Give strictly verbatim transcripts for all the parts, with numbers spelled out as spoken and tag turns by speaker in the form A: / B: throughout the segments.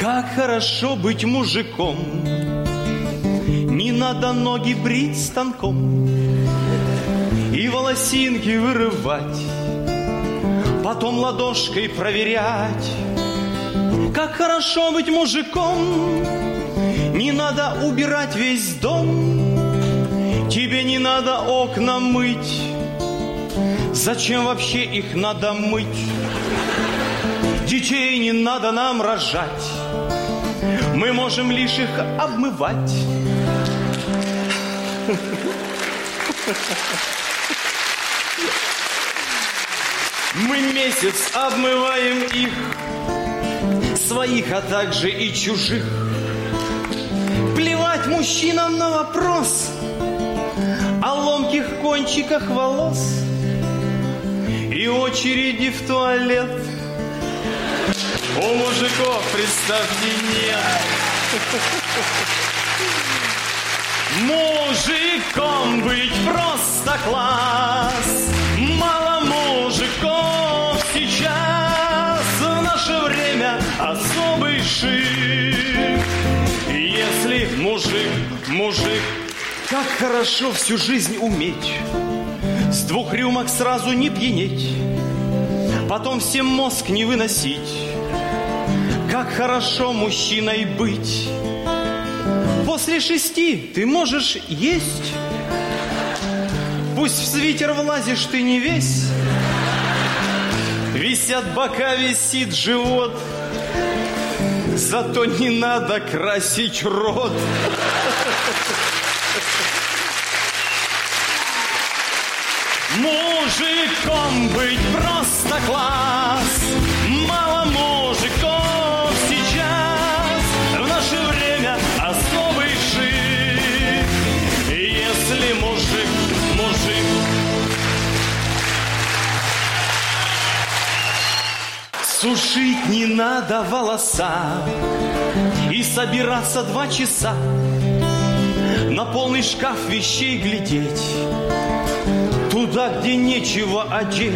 A: Как хорошо быть мужиком, не надо ноги брить станком и волосинки вырывать, потом ладошкой проверять. Как хорошо быть мужиком, не надо убирать весь дом, тебе не надо окна мыть. Зачем вообще их надо мыть? Детей не надо нам рожать, мы можем лишь их обмывать. Мы месяц обмываем их, своих, а также и чужих. Плевать мужчинам на вопрос о ломких кончиках волос и очереди в туалет. У мужиков, представьте, нет. Мужиком быть просто класс. Мало мужиков сейчас, в наше время особый шик. Если мужик, мужик, как хорошо всю жизнь уметь с двух рюмок сразу не пьянеть, потом всем мозг не выносить. Как хорошо мужчиной быть. После шести ты можешь есть, пусть в свитер влазишь ты не весь. Висят бока, висит живот, зато не надо красить рот. Мужиком быть просто класс. Мало мужиков сейчас, в наше время особый шик. Если мужик, мужик, сушить не надо волоса и собираться два часа, на полный шкаф вещей глядеть, туда, где нечего одеть.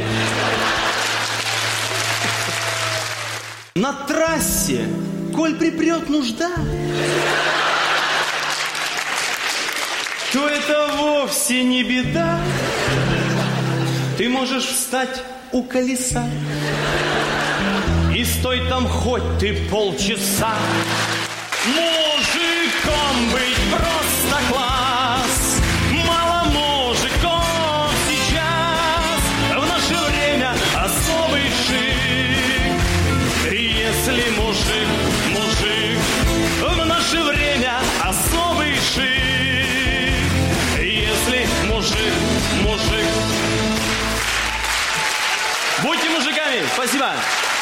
A: На трассе, коль припрет нужда, то это вовсе не беда. Ты можешь встать у колеса и стой там хоть ты полчаса. Мужиком быть просто класс. Мало мужиков сейчас, в наше время особый шик. Если мужик, мужик, в наше время особый шик. Если мужик, мужик. Будьте мужиками. Спасибо.